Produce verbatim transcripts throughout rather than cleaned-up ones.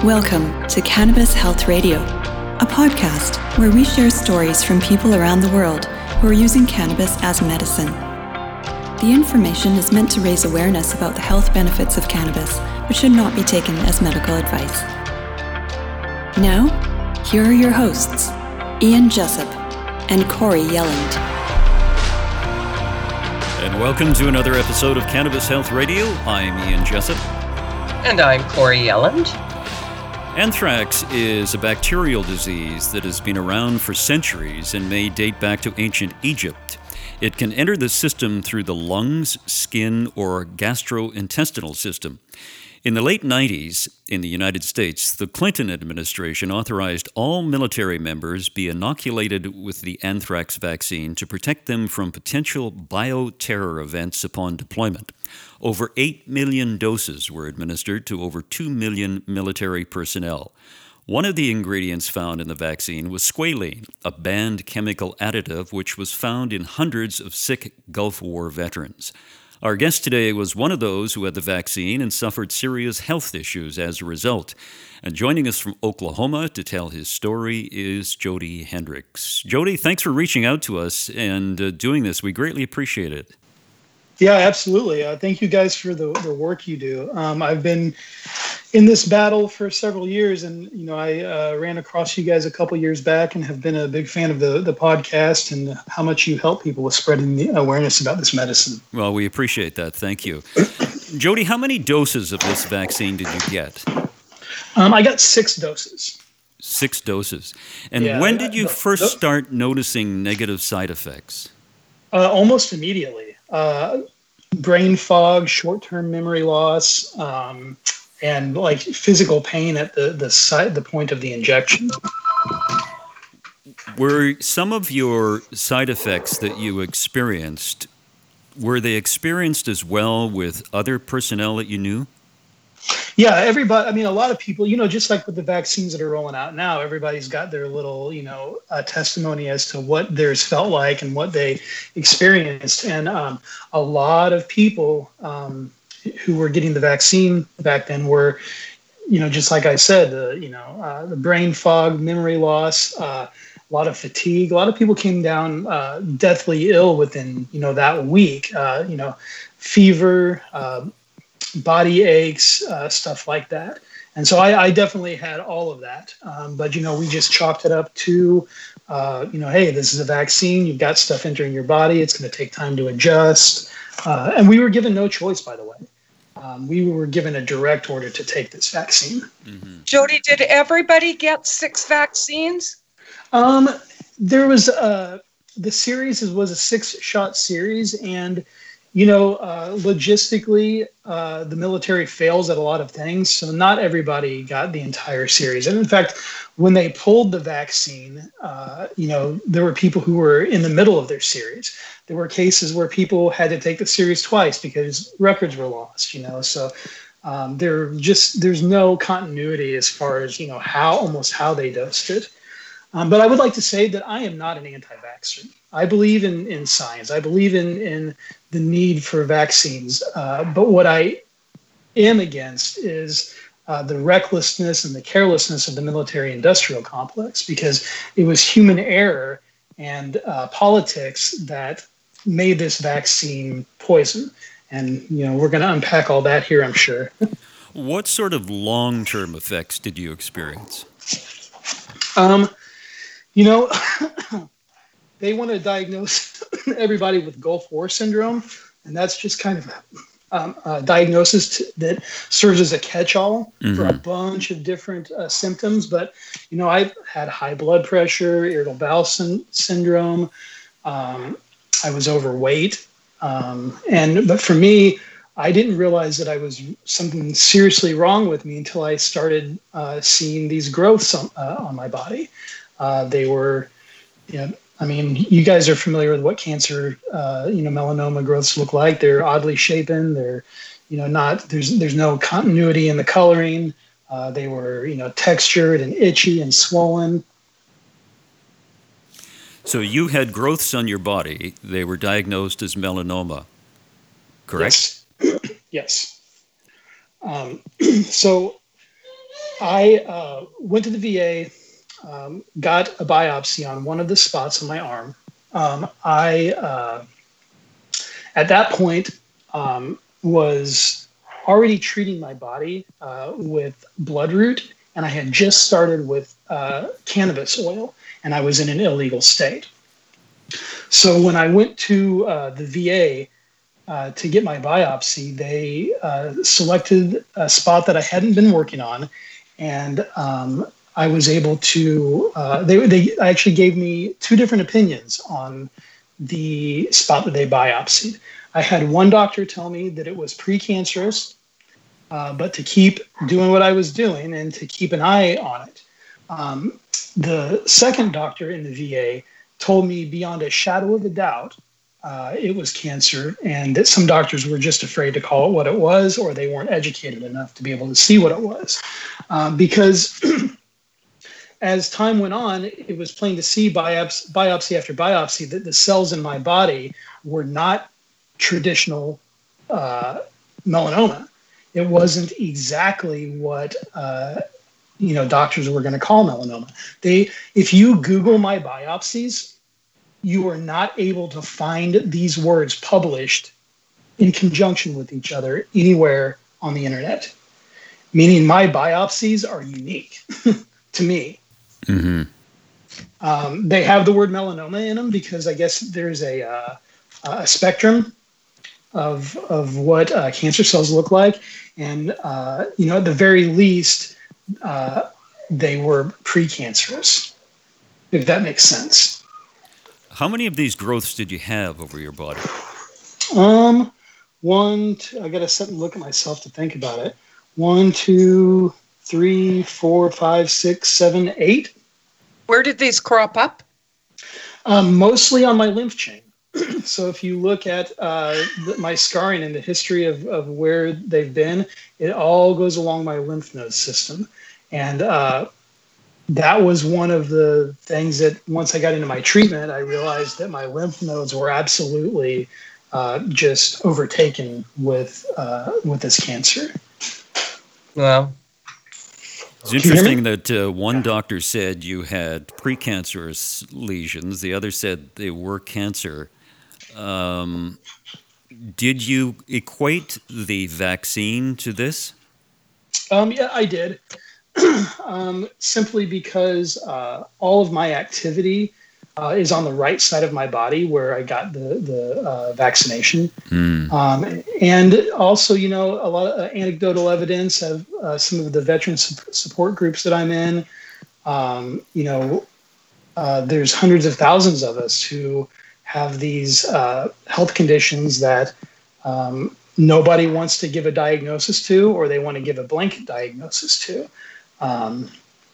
Welcome to Cannabis Health Radio, a podcast where we share stories from people around the world who are using cannabis as medicine. The information is meant to raise awareness about the health benefits of cannabis, but should not be taken as medical advice. Now, here are your hosts, Ian Jessup and Corey Yelland. And welcome to another episode of Cannabis Health Radio. I'm Ian Jessup. And I'm Corey Yelland. Anthrax is a bacterial disease that has been around for centuries and may date back to ancient Egypt. It can enter the system through the lungs, skin, or gastrointestinal system. In the late nineties, in the United States, the Clinton administration authorized all military members be inoculated with the anthrax vaccine to protect them from potential bioterror events upon deployment. Over eight million doses were administered to over two million military personnel. One of the ingredients found in the vaccine was squalene, a banned chemical additive which was found in hundreds of sick Gulf War veterans. Our guest today was one of those who had the vaccine and suffered serious health issues as a result. And joining us from Oklahoma to tell his story is Jody Hendricks. Jody, thanks for reaching out to us and uh, doing this. We greatly appreciate it. Yeah, absolutely. Uh, thank you guys for the, the work you do. Um, I've been in this battle for several years, and you know, I uh, ran across you guys a couple years back and have been a big fan of the, the podcast and how much you help people with spreading the awareness about this medicine. Well, we appreciate that. Thank you. Jody, how many doses of this vaccine did you get? Um, I got six doses. Six doses. And yeah, when did you the, first the, start noticing negative side effects? Uh, almost immediately. Uh, brain fog, short-term memory loss, um, and like physical pain at the the site, the point of the injection. Were some of your side effects that you experienced, were they experienced as well with other personnel that you knew? Yeah, everybody, I mean, a lot of people, you know, just like with the vaccines that are rolling out now, everybody's got their little, you know, uh, testimony as to what theirs felt like and what they experienced. And um, a lot of people um, who were getting the vaccine back then were, you know, just like I said, uh, you know, uh, the brain fog, memory loss, uh, a lot of fatigue. A lot of people came down uh, deathly ill within, you know, that week, uh, you know, fever, uh, body aches, uh, stuff like that. And so I, I definitely had all of that. Um, but, you know, we just chalked it up to, uh, you know, hey, this is a vaccine. You've got stuff entering your body. It's going to take time to adjust. Uh, and we were given no choice, by the way. Um, we were given a direct order to take this vaccine. Mm-hmm. Jody, did everybody get six vaccines? Um, there was a, the series was a six-shot series, and you know, uh, logistically, uh, the military fails at a lot of things. So not everybody got the entire series. And in fact, when they pulled the vaccine, uh, you know, there were people who were in the middle of their series. There were cases where people had to take the series twice because records were lost, you know. So um, there just there's no continuity as far as, you know, how almost how they dosed it. Um, but I would like to say that I am not an anti-vaxxer. I believe in, in science. I believe in, in the need for vaccines. Uh, but what I am against is uh, the recklessness and the carelessness of the military-industrial complex, because it was human error and uh, politics that made this vaccine poison. And, you know, we're going to unpack all that here, I'm sure. What sort of long-term effects did you experience? Um, you know... They want to diagnose everybody with Gulf War syndrome, and that's just kind of um, a diagnosis t- that serves as a catch-all mm-hmm. for a bunch of different uh, symptoms. But, you know, I've had high blood pressure, irritable bowel sy- syndrome. Um, I was overweight. Um, and but for me, I didn't realize that I was something seriously wrong with me until I started uh, seeing these growths on, uh, on my body. Uh, they were, you know, I mean, you guys are familiar with what cancer, uh, you know, melanoma growths look like. They're oddly shapen. They're, you know, not, there's there's no continuity in the coloring. Uh, they were, you know, textured and itchy and swollen. So you had growths on your body. They were diagnosed as melanoma, correct? Yes. Yes. Um, so I uh, went to the V A, um, got a biopsy on one of the spots on my arm. Um, I, uh, at that point, um, was already treating my body uh, with Bloodroot, and I had just started with uh, cannabis oil, and I was in an illegal state. So when I went to uh, the V A uh, to get my biopsy, they uh, selected a spot that I hadn't been working on, and um, I was able to, uh, they, they actually gave me two different opinions on the spot that they biopsied. I had one doctor tell me that it was precancerous, uh, but to keep doing what I was doing and to keep an eye on it. Um, the second doctor in the V A told me beyond a shadow of a doubt uh, it was cancer, and that some doctors were just afraid to call it what it was, or they weren't educated enough to be able to see what it was. Um, because as time went on, it was plain to see biopsy, biopsy after biopsy that the cells in my body were not traditional uh, melanoma. It wasn't exactly what uh, you know doctors were going to call melanoma. They, if you Google my biopsies, you are not able to find these words published in conjunction with each other anywhere on the internet. Meaning, my biopsies are unique to me. Mm-hmm. Um, they have the word melanoma in them because I guess there's a, uh, a spectrum of of what uh, cancer cells look like, and uh, you know, at the very least, uh, they were precancerous, if that makes sense. How many of these growths did you have over your body? Um, one, two, I got to sit and look at myself to think about it. One, two, three, four, five, six, seven, eight. Where did these crop up? Um, mostly on my lymph chain. So if you look at uh, the, my scarring and the history of, of where they've been, it all goes along my lymph node system. And uh, that was one of the things that once I got into my treatment, I realized that my lymph nodes were absolutely uh, just overtaken with uh, with this cancer. Well, it's interesting that uh, one doctor said you had precancerous lesions. The other said they were cancer. Um, did you equate the vaccine to this? Um, yeah, I did. um, simply because uh, all of my activity uh, is on the right side of my body where I got the, the uh, vaccination. Mm. Um, and also, you know, a lot of uh, anecdotal evidence of uh, some of the veteran su- support groups that I'm in. Um, you know, uh, there's hundreds of thousands of us who have these uh, health conditions that um, nobody wants to give a diagnosis to, or they want to give a blanket diagnosis to. Um,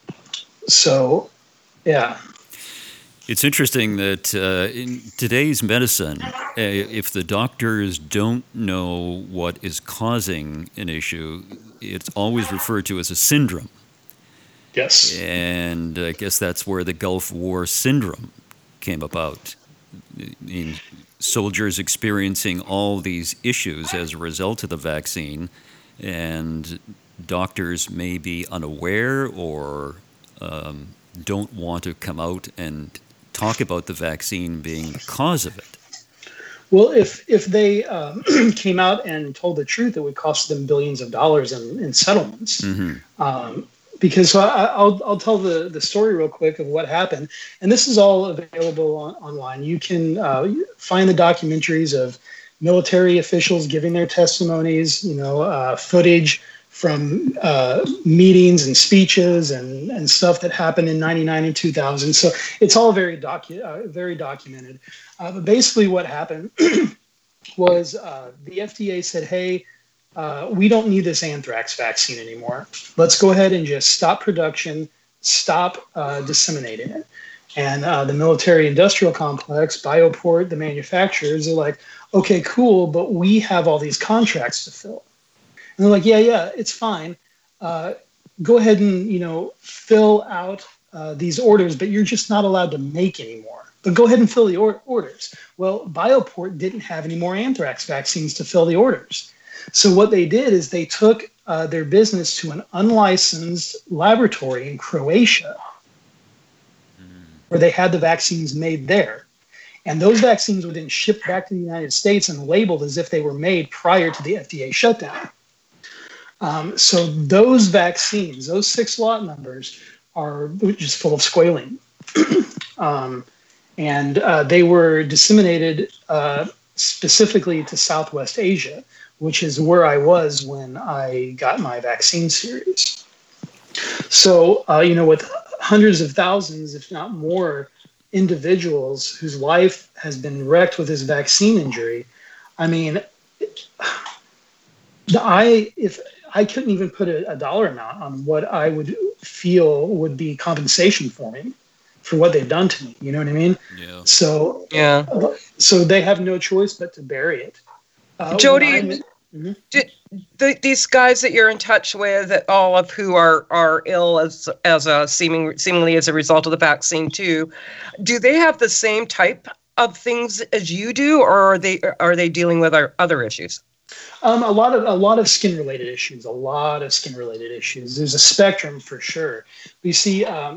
so, yeah. It's interesting that uh, in today's medicine, uh, if the doctors don't know what is causing an issue, it's always referred to as a syndrome. Yes. And I guess that's where the Gulf War syndrome came about. I mean, soldiers experiencing all these issues as a result of the vaccine, and doctors may be unaware or um, don't want to come out and talk about the vaccine being the cause of it. Well, if if they um, came out and told the truth, it would cost them billions of dollars in, in settlements. Mm-hmm. Um, because so I, I'll I'll tell the, the story real quick of what happened, and this is all available on, online. You can uh, find the documentaries of military officials giving their testimonies. You know, uh, footage from uh, meetings and speeches and, and stuff that happened in ninety-nine and two thousand. So it's all very docu- uh, very documented. Uh, but basically what happened was uh, the F D A said, hey, uh, we don't need this anthrax vaccine anymore. Let's go ahead and just stop production, stop uh, disseminating it. And uh, the military industrial complex, Bioport, the manufacturers are like, okay, cool, but we have all these contracts to fill. And they're like, yeah, yeah, it's fine. Uh, go ahead and, you know, fill out uh, these orders, but you're just not allowed to make anymore. But go ahead and fill the or- orders. Well, Bioport didn't have any more anthrax vaccines to fill the orders. So what they did is they took uh, their business to an unlicensed laboratory in Croatia, where they had the vaccines made there. And those vaccines were then shipped back to the United States and labeled as if they were made prior to the F D A shutdown. Um, so those vaccines, those six lot numbers, are just full of squalene. um, and uh, they were disseminated uh, specifically to Southwest Asia, which is where I was when I got my vaccine series. So, uh, you know, with hundreds of thousands, if not more, individuals whose life has been wrecked with this vaccine injury, I mean, I if I couldn't even put a, a dollar amount on what I would feel would be compensation for me for what they've done to me. You know what I mean? Yeah. So Yeah. So they have no choice but to bury it. Uh, Jody, mm-hmm. did, the, these guys that you're in touch with, all of who are, are ill as as a seeming seemingly as a result of the vaccine too, do they have the same type of things as you do, or are they are they dealing with our other issues? Um, a lot of a lot of skin related issues. A lot of skin related issues. There's a spectrum for sure. We see um,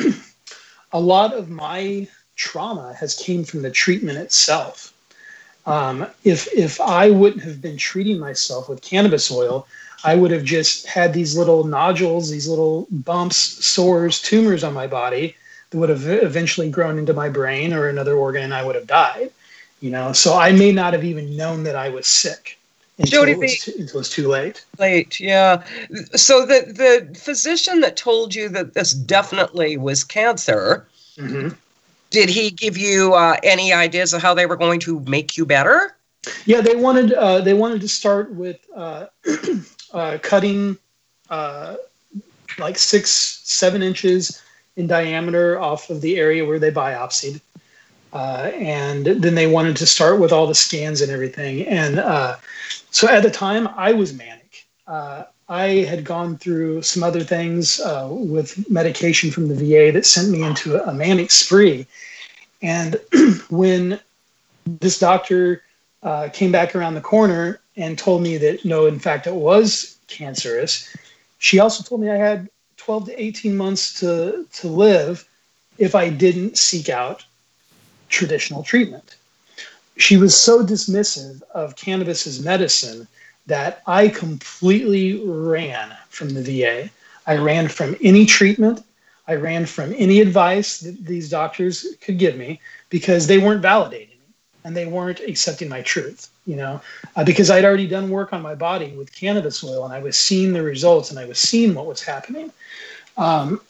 a lot of my trauma has came from the treatment itself. Um, if if I wouldn't have been treating myself with cannabis oil, I would have just had these little nodules, these little bumps, sores, tumors on my body that would have eventually grown into my brain or another organ, and I would have died. You know, so I may not have even known that I was sick until, Jody, it was, too, until it was too late. Late, yeah. So the the physician that told you that this definitely was cancer. Mm-hmm. Did he give you uh, any ideas of how they were going to make you better? Yeah, they wanted uh, they wanted to start with uh, uh, cutting uh, like six, seven inches in diameter off of the area where they biopsied, uh, and then they wanted to start with all the scans and everything. And uh, so at the time, I was manic. Uh, I had gone through some other things uh, with medication from the V A that sent me into a manic spree. And when this doctor uh, came back around the corner and told me that, no, in fact, it was cancerous, she also told me I had twelve to eighteen months to, to live if I didn't seek out traditional treatment. She was so dismissive of cannabis as medicine that I completely ran from the V A. I ran from any treatment. I ran from any advice that these doctors could give me because they weren't validating me and they weren't accepting my truth, you know, uh, because I'd already done work on my body with cannabis oil and I was seeing the results and I was seeing what was happening. Um,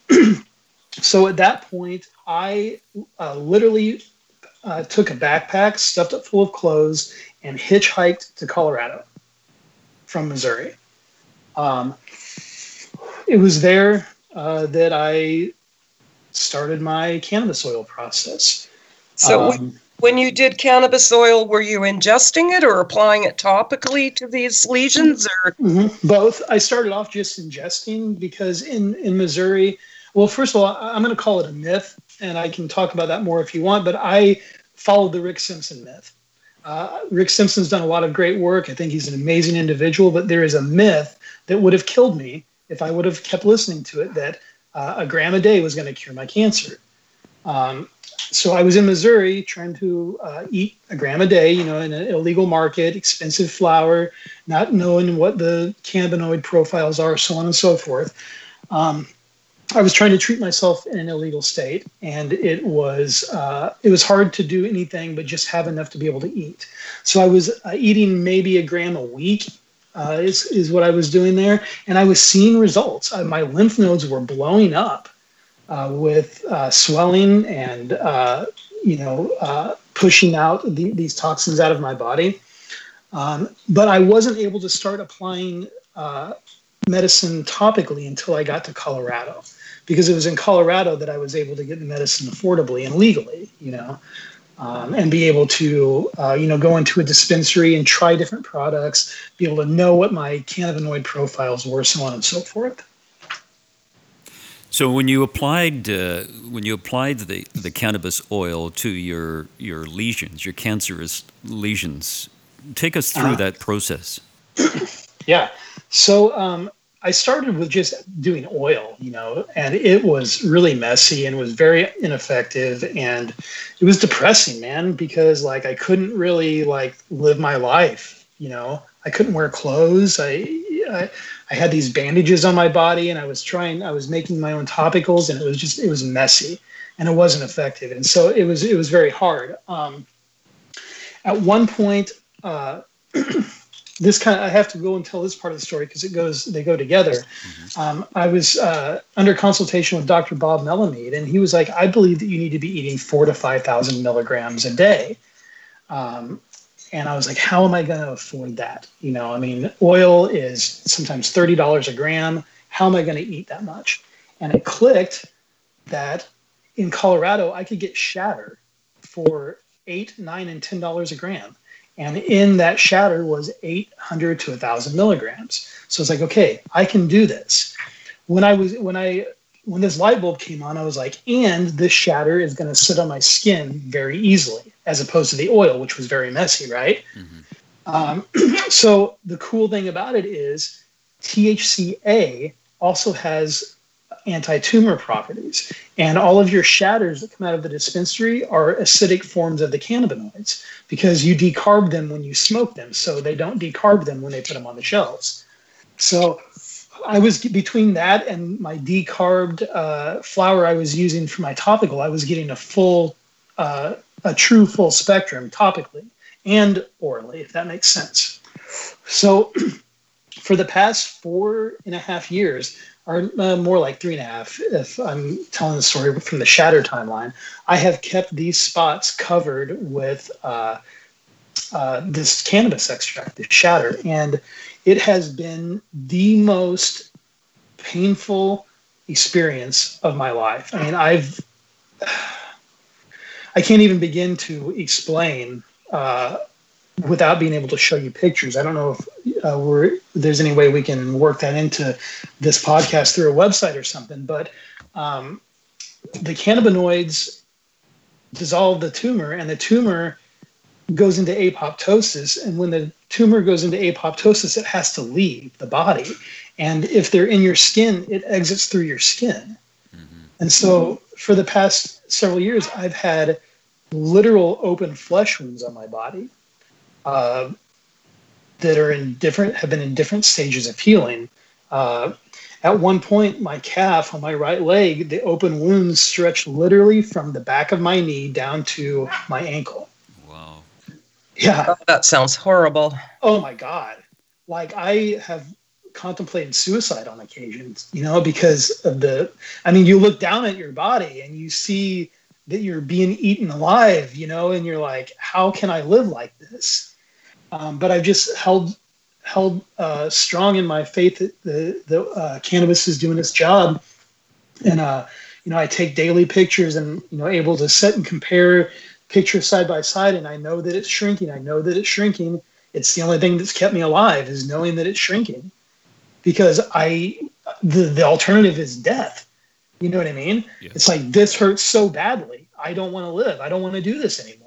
so at that point, I uh, literally uh, took a backpack, stuffed it full of clothes, and hitchhiked to Colorado from Missouri. Um, it was there uh, that I started my cannabis oil process. So Um, when you did cannabis oil, were you ingesting it or applying it topically to these lesions? Or mhm, both. I started off just ingesting because in, in Missouri, well, first of all, I- I'm going to call it a myth, and I can talk about that more if you want, but I followed the Rick Simpson myth. Uh, Rick Simpson's done a lot of great work. I think he's an amazing individual, but there is a myth that would have killed me if I would have kept listening to it, that uh, a gram a day was going to cure my cancer. Um, so I was in Missouri trying to uh, eat a gram a day, you know, in an illegal market, expensive flower, not knowing what the cannabinoid profiles are, so on and so forth. Um, I was trying to treat myself in an illegal state, and it was uh, it was hard to do anything but just have enough to be able to eat. So I was uh, eating maybe a gram a week uh, is is what I was doing there, and I was seeing results. Uh, my lymph nodes were blowing up uh, with uh, swelling and uh, you know uh, pushing out the, these toxins out of my body. Um, but I wasn't able to start applying uh, medicine topically until I got to Colorado, because it was in Colorado that I was able to get the medicine affordably and legally, you know, um, and be able to, uh, you know, go into a dispensary and try different products, be able to know what my cannabinoid profiles were, so on and so forth. So when you applied uh, when you applied the, the cannabis oil to your your lesions, your cancerous lesions, take us through Uh-huh. that process. Yeah. So um, I started with just doing oil, you know, and it was really messy and was very ineffective, and it was depressing, man, because like I couldn't really like live my life, you know. I couldn't wear clothes. I, I I had these bandages on my body, and I was trying. I was making my own topicals, and it was just it was messy, and it wasn't effective, and so it was it was very hard. Um, at one point. Uh, This kind of, I have to go and tell this part of the story because it goes, they go together. Mm-hmm. Um, I was uh, under consultation with Doctor Bob Melamede, and he was like, I believe that you need to be eating four to five thousand milligrams a day. Um, and I was like, how am I going to afford that? You know, I mean, oil is sometimes thirty dollars a gram. How am I going to eat that much? And it clicked that in Colorado, I could get shatter for eight, nine, and ten dollars a gram. And in that shatter was eight hundred to one thousand milligrams. So it's like, okay, I can do this. When I was, when I, when this light bulb came on, I was like, and this shatter is going to sit on my skin very easily, as opposed to the oil, which was very messy, right? Mm-hmm. Um, so the cool thing about it is T H C A also has anti-tumor properties, and all of your shatters that come out of the dispensary are acidic forms of the cannabinoids because you decarb them when you smoke them, so they don't decarb them when they put them on the shelves. So I was between that and my decarbed uh, flower I was using for my topical, I was getting a full, uh, a true full spectrum topically and orally, if that makes sense. So for the past four and a half years, or uh, more like three and a half, if I'm telling the story from the shatter timeline, I have kept these spots covered with uh, uh, this cannabis extract, this shatter. And it has been the most painful experience of my life. I mean, I've, I can't even begin to explain uh, without being able to show you pictures. I don't know if uh, we're, there's any way we can work that into this podcast through a website or something, but um, the cannabinoids dissolve the tumor, and the tumor goes into apoptosis. And when the tumor goes into apoptosis, it has to leave the body. And if they're in your skin, it exits through your skin. Mm-hmm. And so for the past several years, I've had literal open flesh wounds on my body. Uh, that are in different, have been in different stages of healing. Uh, at one point, my calf on my right leg, the open wounds stretched literally from the back of my knee down to my ankle. Wow. Yeah. Oh, that sounds horrible. Oh my God. Like I have contemplated suicide on occasions, you know, because of the, I mean, you look down at your body and you see that you're being eaten alive, you know, and you're like, how can I live like this? Um, but I've just held held uh, strong in my faith that the, the uh, cannabis is doing its job. And, uh, you know, I take daily pictures and, you know, able to sit and compare pictures side by side. And I know that it's shrinking. I know that it's shrinking. It's the only thing that's kept me alive is knowing that it's shrinking, because I, the, the alternative is death. You know what I mean? Yeah. It's like, this hurts so badly. I don't want to live. I don't want to do this anymore.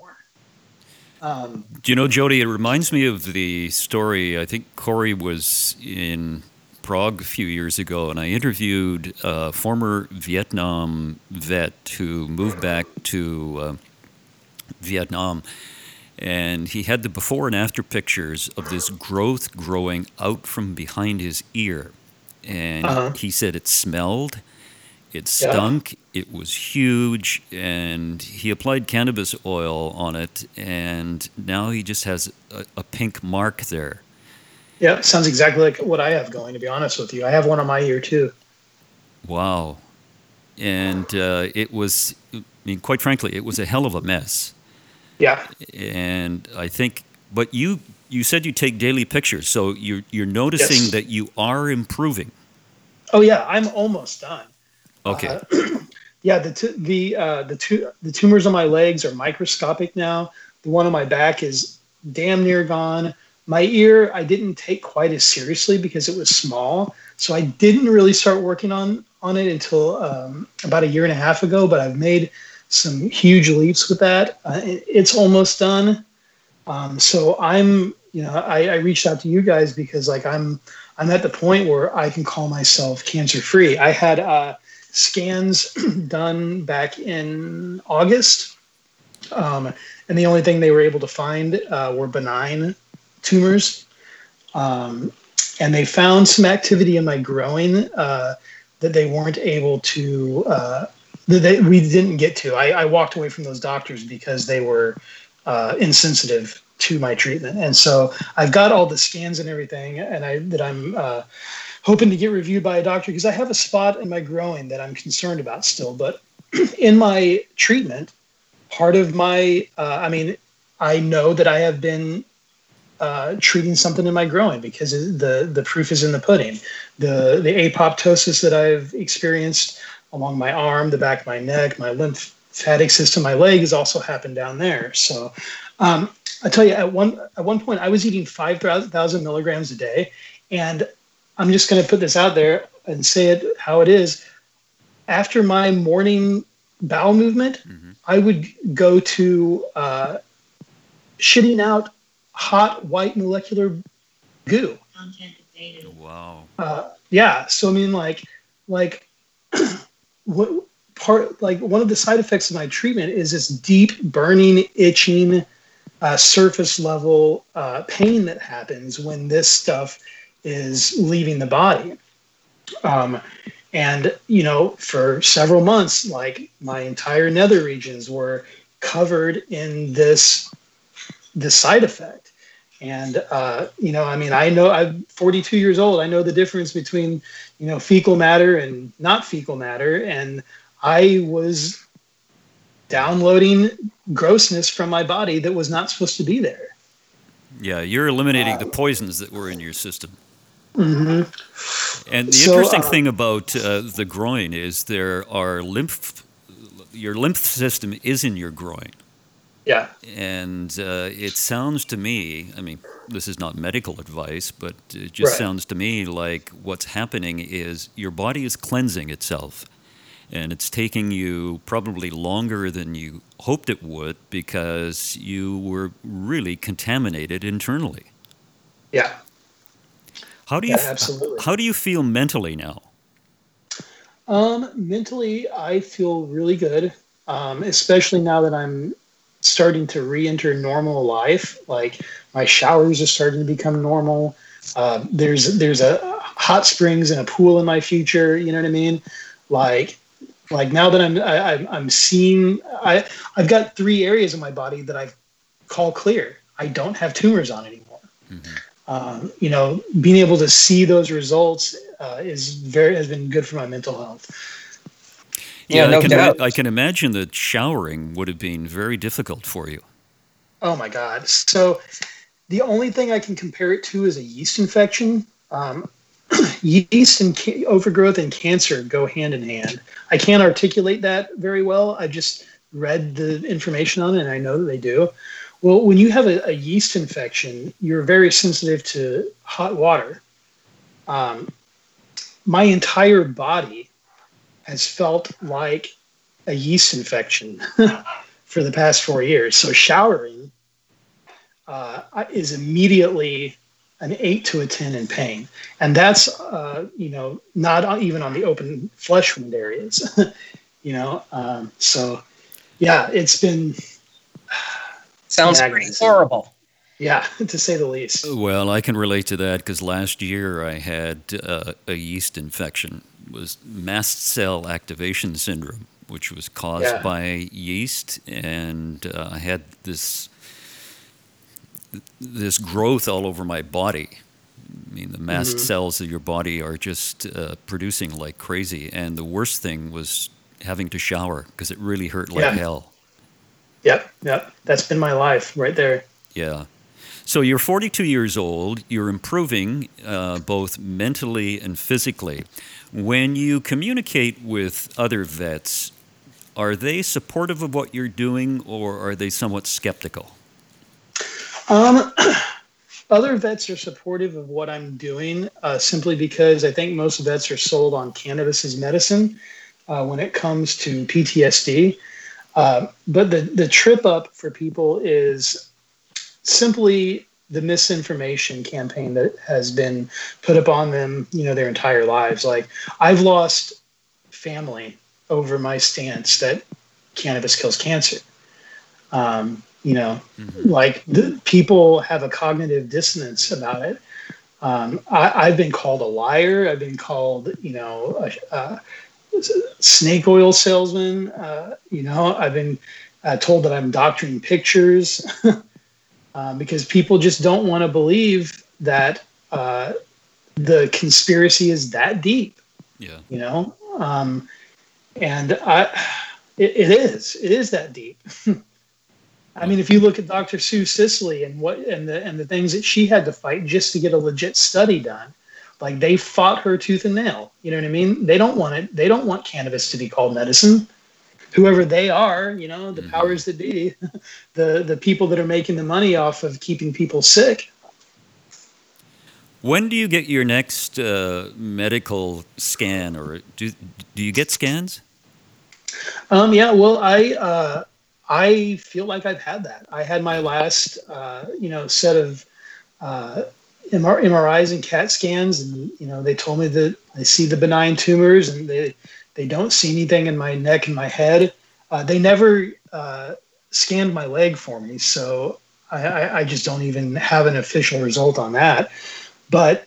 Um, Do you know, Jody, it reminds me of the story, I think Corey was in Prague a few years ago, and I interviewed a former Vietnam vet who moved back to uh, Vietnam, and he had the before and after pictures of this growth growing out from behind his ear, and uh-huh. he said it smelled. It stunk, yeah. It was huge, and he applied cannabis oil on it, and now he just has a, a pink mark there. Yeah, it sounds exactly like what I have going, to be honest with you. I have one on my ear, too. Wow. And uh, it was, I mean, quite frankly, it was a hell of a mess. Yeah. And I think, but you you said you take daily pictures, so you're, you're noticing yes. that you are improving. Oh, yeah, I'm almost done. Okay. Uh, yeah, the t- the uh, the tu- the tumors on my legs are microscopic now. The one on my back is damn near gone. My ear, I didn't take quite as seriously because it was small, so I didn't really start working on on it until um, about a year and a half ago. But I've made some huge leaps with that. Uh, it, it's almost done. Um, so I'm, you know, I, I reached out to you guys because like I'm I'm at the point where I can call myself cancer-free. I had uh, scans done back in August, um, and the only thing they were able to find uh, were benign tumors. Um, and they found some activity in my groin uh, that they weren't able to, uh, that they, we didn't get to. I, I walked away from those doctors because they were uh, insensitive to my treatment. And so I've got all the scans and everything, and I that I'm uh, hoping to get reviewed by a doctor, because I have a spot in my groin that I'm concerned about still. But in my treatment, part of my, uh, I mean, I know that I have been uh, treating something in my groin, because the, the proof is in the pudding. The, the apoptosis that I've experienced along my arm, the back of my neck, my lymphatic system, my leg has also happened down there. So um, I tell you, at one at one point, I was eating five thousand milligrams a day, and I'm just going to put this out there and say it how it is. After my morning bowel movement, mm-hmm. I would go to uh, shitting out hot white molecular goo. Wow. Uh, yeah. So I mean, like, like what part? Like one of the side effects of my treatment is this deep burning, itching. Uh, surface level uh, pain that happens when this stuff is leaving the body. Um, and, you know, for several months, like my entire nether regions were covered in this, this side effect. And, uh, you know, I mean, I know I'm forty-two years old. I know the difference between, you know, fecal matter and not fecal matter. And I was downloading grossness from my body that was not supposed to be there. Yeah, you're eliminating uh, the poisons that were in your system. Mm-hmm. And the so, interesting uh, thing about uh, the groin is there are lymph, your lymph system is in your groin. Yeah. And uh, it sounds to me, I mean, this is not medical advice, but it just right. sounds to me like what's happening is your body is cleansing itself. And it's taking you probably longer than you hoped it would, because you were really contaminated internally. Yeah. How do you yeah, absolutely. How do you feel mentally now? Um, mentally, I feel really good, um, especially now that I'm starting to re-enter normal life. Like my showers are starting to become normal. Uh, there's there's a hot springs and a pool in my future. You know what I mean? Like. Like now that I'm, I, I'm seeing, I, I've got three areas of my body that I call clear. I don't have tumors on anymore. Mm-hmm. Um, you know, being able to see those results uh, is very has been good for my mental health. Yeah, yeah no I, can, doubt. I can imagine that showering would have been very difficult for you. Oh my God! So the only thing I can compare it to is a yeast infection. Um, yeast and ca- overgrowth and cancer go hand in hand. I can't articulate that very well. I just read the information on it, and I know that they do. Well, when you have a, a yeast infection, you're very sensitive to hot water. Um, my entire body has felt like a yeast infection for the past four years. So showering uh, is immediately an eight to a ten in pain. And that's, uh, you know, not even on the open flesh wound areas, you know? Um, so yeah, it's been. Sounds pretty horrible. Yeah, to say the least. Well, I can relate to that because last year I had uh, a yeast infection. It was mast cell activation syndrome, which was caused yeah. by yeast. And uh, I had this this growth all over my body. I mean, the mast mm-hmm. cells of your body are just uh, producing like crazy. And the worst thing was having to shower because it really hurt like yeah. hell. Yep, yep. That's been my life right there. Yeah. So you're forty-two years old. You're improving uh, both mentally and physically. When you communicate with other vets, are they supportive of what you're doing, or are they somewhat skeptical? Um, other vets are supportive of what I'm doing uh, simply because I think most vets are sold on cannabis as medicine uh, when it comes to P T S D. Uh, but the, the trip up for people is simply the misinformation campaign that has been put upon them, you know, their entire lives. Like, I've lost family over my stance that cannabis kills cancer. Um, you know, mm-hmm. like the, people have a cognitive dissonance about it. Um, I, I've been called a liar. I've been called, you know, a, a snake oil salesman. Uh, you know, I've been uh, told that I'm doctoring pictures um, because people just don't want to believe that uh, the conspiracy is that deep. Yeah. You know, um, and I, it, it is. It is that deep. I mean, if you look at Doctor Sue Sisley and what and the and the things that she had to fight just to get a legit study done, like they fought her tooth and nail. You know what I mean? They don't want it. They don't want cannabis to be called medicine. Whoever they are, you know, the mm-hmm. powers that be, the the people that are making the money off of keeping people sick. When do you get your next uh, medical scan, or do do you get scans? Um. Yeah. Well, I. Uh, I feel like I've had that. I had my last, uh, you know, set of uh, M R Is and CAT scans, and you know, they told me that they see the benign tumors, and they they don't see anything in my neck and my head. Uh, they never uh, scanned my leg for me, so I, I, I just don't even have an official result on that. But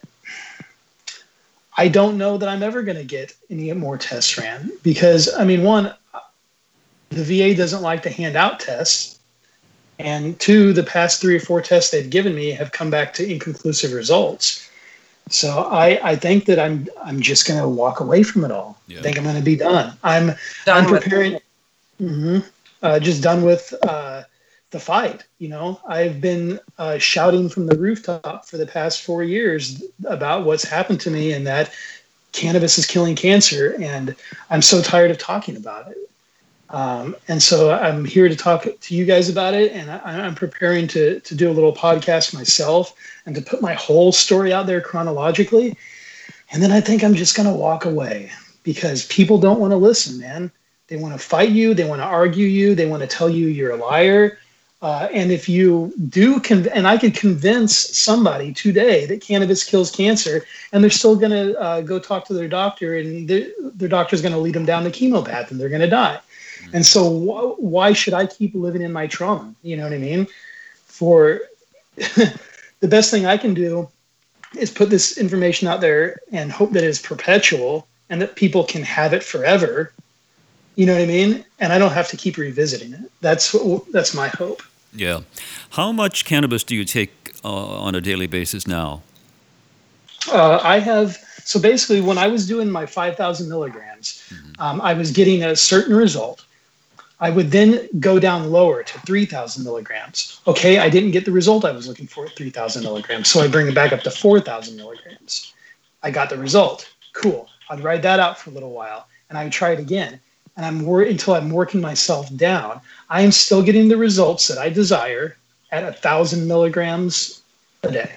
I don't know that I'm ever going to get any more tests ran because, I mean, one, the V A doesn't like to hand out tests. And two, the past three or four tests they've given me have come back to inconclusive results. So I, I think that I'm I'm just going to walk away from it all. Yeah. I think I'm going to be done. I'm, done I'm preparing, mm-hmm, uh, just done with uh, the fight. You know, I've been uh, shouting from the rooftop for the past four years about what's happened to me and that cannabis is killing cancer. And I'm so tired of talking about it. Um, and so I'm here to talk to you guys about it, and I, I'm preparing to to do a little podcast myself and to put my whole story out there chronologically. And then I think I'm just going to walk away because people don't want to listen, man. They want to fight you. They want to argue you. They want to tell you you're a liar. Uh, and if you do, conv- and I could convince somebody today that cannabis kills cancer, and they're still going to uh, go talk to their doctor, and their, their doctor's going to lead them down the chemo path, and they're going to die. And so wh- why should I keep living in my trauma? You know what I mean? For the best thing I can do is put this information out there and hope that it's perpetual and that people can have it forever. You know what I mean? And I don't have to keep revisiting it. That's that's my hope. Yeah. How much cannabis do you take uh, on a daily basis now? Uh, I have, so basically when I was doing my five thousand milligrams, mm-hmm. um, I was getting a certain result. I would then go down lower to three thousand milligrams. Okay, I didn't get the result I was looking for at three thousand milligrams, so I bring it back up to four thousand milligrams. I got the result. Cool. I'd ride that out for a little while, and I would try it again. And I'm wor- until I'm working myself down. I am still getting the results that I desire at one thousand milligrams a day.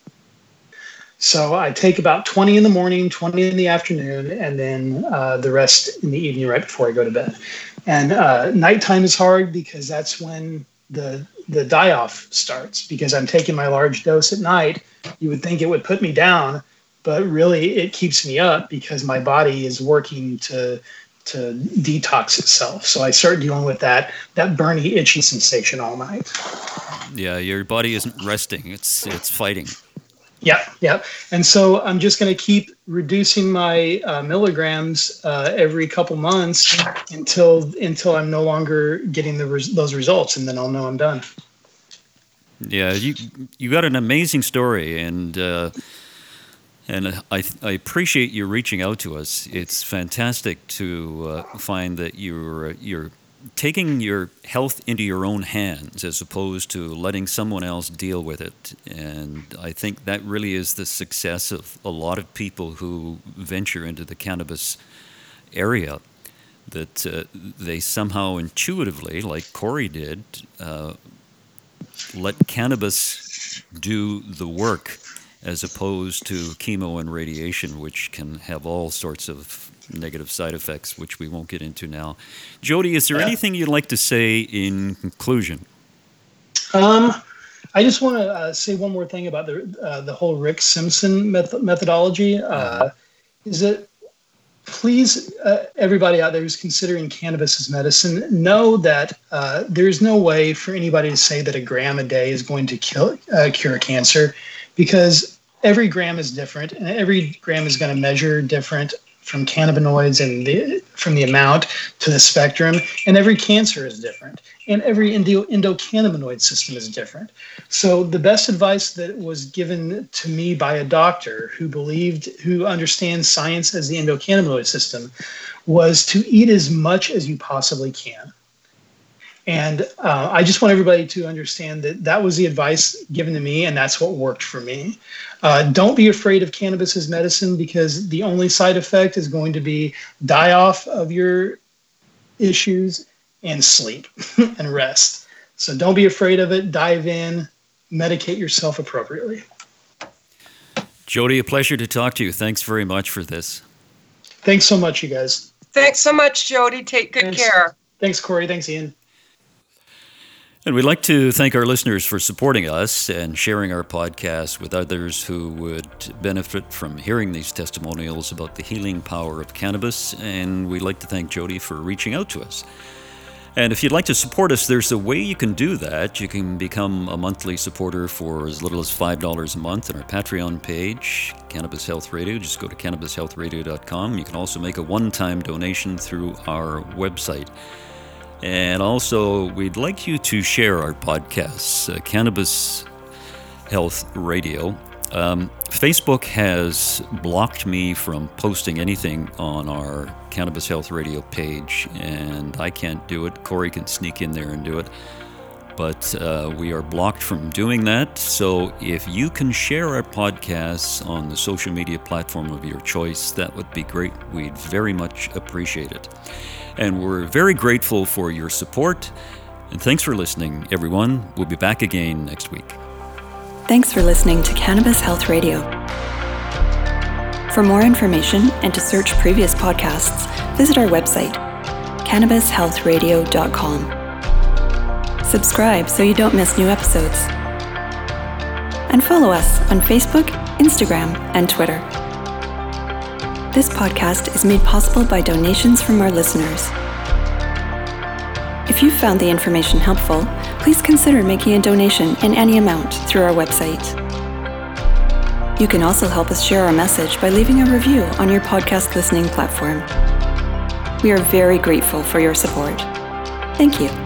So I take about twenty in the morning, twenty in the afternoon, and then uh, the rest in the evening right before I go to bed. And uh, nighttime is hard because that's when the the die-off starts, because I'm taking my large dose at night. You would think it would put me down, but really it keeps me up because my body is working to to detox itself. So I start dealing with that that burny, itchy sensation all night. Yeah, your body isn't resting. It's it's fighting. Yeah, yeah. And so I'm just going to keep reducing my uh, milligrams uh, every couple months until until I'm no longer getting the res- those results, and then I'll know I'm done. Yeah, you you got an amazing story, and uh, and I I appreciate you reaching out to us. It's fantastic to uh, find that you're you're taking your health into your own hands as opposed to letting someone else deal with it. And I think that really is the success of a lot of people who venture into the cannabis area, that uh, they somehow intuitively, like Corey did, uh, let cannabis do the work as opposed to chemo and radiation, which can have all sorts of negative side effects, which we won't get into now. Jody, is there yeah. anything you'd like to say in conclusion? Um, I just want to uh, say one more thing about the uh, the whole Rick Simpson meth- methodology. Uh, is that please, uh, everybody out there who's considering cannabis as medicine, know that uh, there's no way for anybody to say that a gram a day is going to kill uh, cure cancer, because every gram is different, and every gram is going to measure different from cannabinoids and the, from the amount to the spectrum, and every cancer is different, and every endo, endocannabinoid system is different. So the best advice that was given to me by a doctor who believed, who understands science as the endocannabinoid system, was to eat as much as you possibly can. And uh, I just want everybody to understand that that was the advice given to me, and that's what worked for me. Uh, don't be afraid of cannabis as medicine, because the only side effect is going to be die off of your issues and sleep and rest. So don't be afraid of it. Dive in, medicate yourself appropriately. Jody, a pleasure to talk to you. Thanks very much for this. Thanks so much, you guys. Thanks so much, Jody. Take good Thanks. care. Thanks, Corey. Thanks, Ian. And we'd like to thank our listeners for supporting us and sharing our podcast with others who would benefit from hearing these testimonials about the healing power of cannabis. And we'd like to thank Jody for reaching out to us. And if you'd like to support us, there's a way you can do that. You can become a monthly supporter for as little as five dollars a month on our Patreon page, Cannabis Health Radio. Just go to cannabis health radio dot com. You can also make a one-time donation through our website. And also, we'd like you to share our podcasts, uh, Cannabis Health Radio. Um, Facebook has blocked me from posting anything on our Cannabis Health Radio page, and I can't do it. Corey can sneak in there and do it. But uh, we are blocked from doing that. So if you can share our podcasts on the social media platform of your choice, that would be great. We'd very much appreciate it. And we're very grateful for your support. And thanks for listening, everyone. We'll be back again next week. Thanks for listening to Cannabis Health Radio. For more information and to search previous podcasts, visit our website, cannabis health radio dot com. Subscribe so you don't miss new episodes. And follow us on Facebook, Instagram, and Twitter. This podcast is made possible by donations from our listeners. If you found the information helpful, please consider making a donation in any amount through our website. You can also help us share our message by leaving a review on your podcast listening platform. We are very grateful for your support. Thank you.